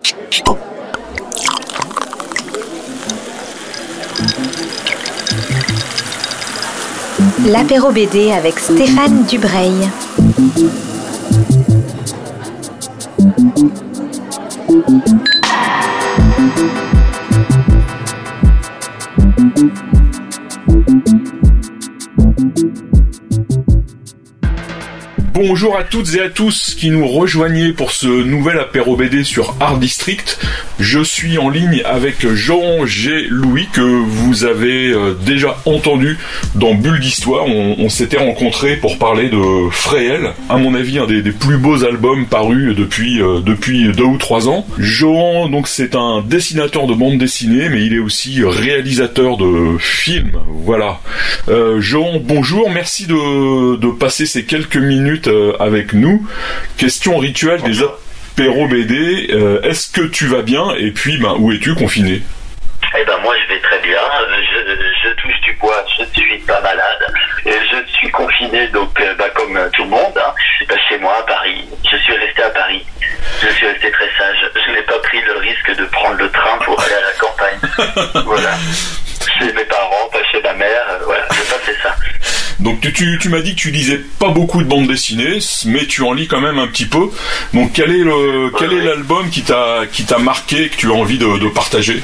L'apéro BD avec Stéphane Dubreuil. Bonjour à toutes et à tous qui nous rejoignez pour ce nouvel apéro BD sur Art District. Je suis en ligne avec Jean G. Louis que vous avez déjà entendu dans Bulle d'Histoire. On s'était rencontrés pour parler de Fréhel, à mon avis un des plus beaux albums parus depuis 2 ou 3 ans. Jean, donc, c'est un dessinateur de bande dessinée, mais il est aussi réalisateur de films. Voilà. Jean, bonjour, merci de passer ces quelques minutes avec nous. Question rituelle des apéros BD, est-ce que tu vas bien et puis où es-tu confiné? Eh ben moi je vais très bien, je touche du bois, je suis pas malade, je suis confiné donc comme tout le monde, chez moi à Paris, je suis resté à Paris, je suis resté très sage, je n'ai pas pris le risque de prendre le train pour aller à la campagne, voilà, chez mes parents, pas chez ma mère, voilà, j'ai pas fait ça. Donc tu m'as dit que tu lisais pas beaucoup de bandes dessinées, mais tu en lis quand même un petit peu. Donc quel est l'album qui t'a marqué et que tu as envie de partager?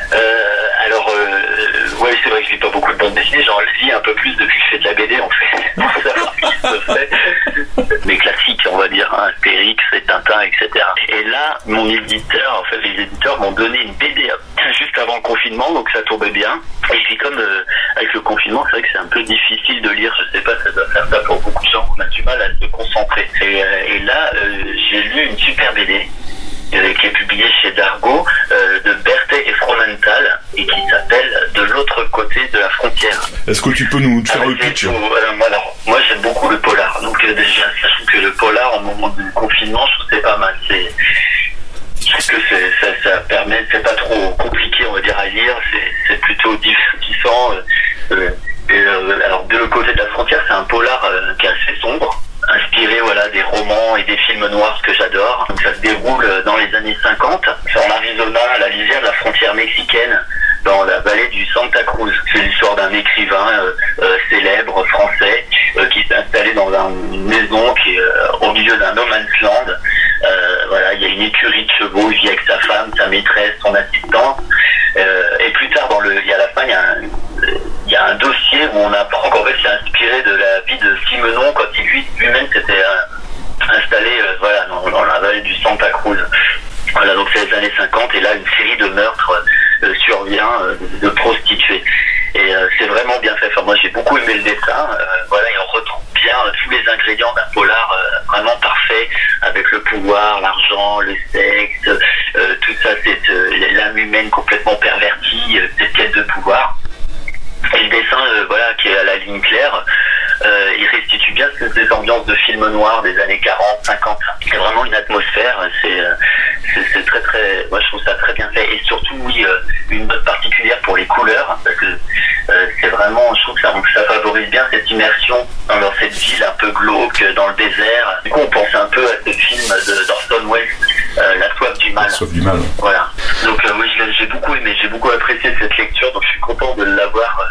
Ouais, c'est vrai que je lis pas beaucoup de bandes dessinées, j'en lis un peu plus depuis que je fais de la BD en fait. Pour savoir ce qui se fait. Les classiques, on va dire, Astérix, Tintin, etc. Et là, les éditeurs m'ont donné une BD juste avant le confinement, donc ça tombait bien. Et puis comme avec le confinement, c'est vrai que c'est un peu difficile de lire, je sais pas, ça doit faire ça pour beaucoup de gens, on a du mal à se concentrer. Et là, j'ai lu une super BD. Qui est publié chez Dargaud, de Berthet et Fromental, et qui s'appelle De l'autre côté de la frontière. Est-ce que tu peux nous faire le pitch? Moi j'aime beaucoup le polar, donc déjà je trouve que le polar au moment du confinement, je trouve que c'est pas mal. Je trouve que ça permet, c'est pas trop compliqué on va dire à lire, c'est plutôt divertissant. Alors de l'autre côté de la frontière, c'est un polar qui est assez sombre, inspiré des romans et des films noirs que j'adore. Donc ça se déroule dans les années 50, c'est en Arizona, à la lisière de la frontière mexicaine, dans la vallée du Santa Cruz. C'est l'histoire d'un écrivain célèbre français qui s'est installé dans une maison qui est au milieu d'un no man's land. Il y a une écurie de chevaux, il vit avec sa femme, sa maîtresse, son assistante. Et plus tard, à la fin, il y a un dossier où on apprend qu'en fait c'est inspiré de la vie de Simenon quand lui-même s'était installé dans la vallée du Santa Cruz. Voilà, donc c'est les années 50 et là une série de meurtres survient de prostituées. Et c'est vraiment bien fait. Enfin, moi j'ai beaucoup aimé le dessin. Il retrouve bien tous les ingrédients d'un polar vraiment parfait, avec le pouvoir, l'argent, le sexe, tout ça, c'est l'âme humaine complètement pervertie, cette quête de pouvoir. Et le dessin, qui est à la ligne claire, il restitue bien ces ambiances de films noirs des années 40, 50. C'est vraiment une atmosphère, c'est très très, moi je trouve ça très bien fait. Et surtout, une note particulière pour les couleurs, parce que c'est vraiment, je trouve que ça favorise bien cette immersion dans cette ville un peu glauque, dans le désert. Du coup, on pense un peu à ce film d'Orson Welles, La soif du mal. La soif du mal. Voilà. Donc moi j'ai beaucoup aimé, j'ai beaucoup apprécié cette lecture, donc je suis content de l'avoir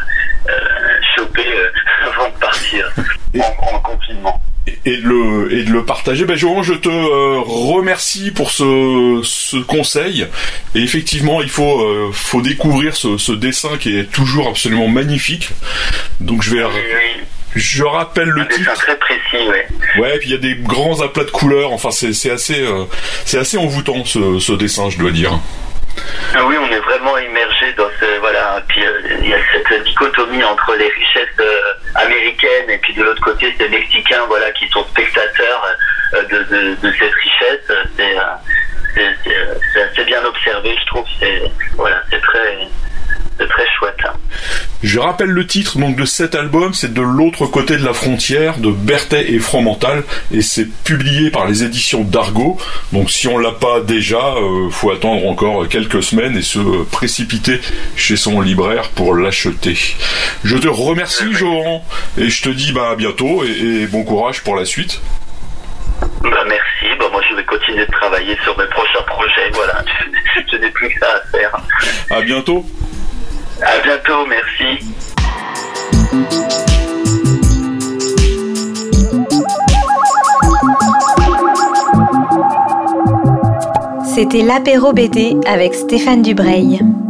chopé avant de partir en confinement. Et de le partager. Jean, je te remercie pour ce conseil. Et effectivement, il faut découvrir ce dessin qui est toujours absolument magnifique. Donc je rappelle le titre. C'est très précis, ouais. Ouais, et puis il y a des grands aplats de couleurs. Enfin, c'est assez envoûtant ce dessin, je dois dire. Ah oui, on est vraiment immergé dans puis il y a cette dichotomie entre les richesses américaines et puis de l'autre côté ces Mexicains qui sont spectateurs de cette richesse. C'est assez bien observé, je trouve. C'est très chouette. Je rappelle le titre donc de cet album, c'est De l'autre côté de la frontière de Berthet et Fromental et c'est publié par les éditions Dargaud. Donc si on l'a pas déjà, faut attendre encore quelques semaines et se précipiter chez son libraire pour l'acheter. Je te remercie Johan et je te dis à bientôt et bon courage pour la suite. Merci, moi je vais continuer de travailler sur mes prochains projets, voilà. À bientôt. À bientôt, merci. C'était l'apéro BD avec Stéphane Dubreuil.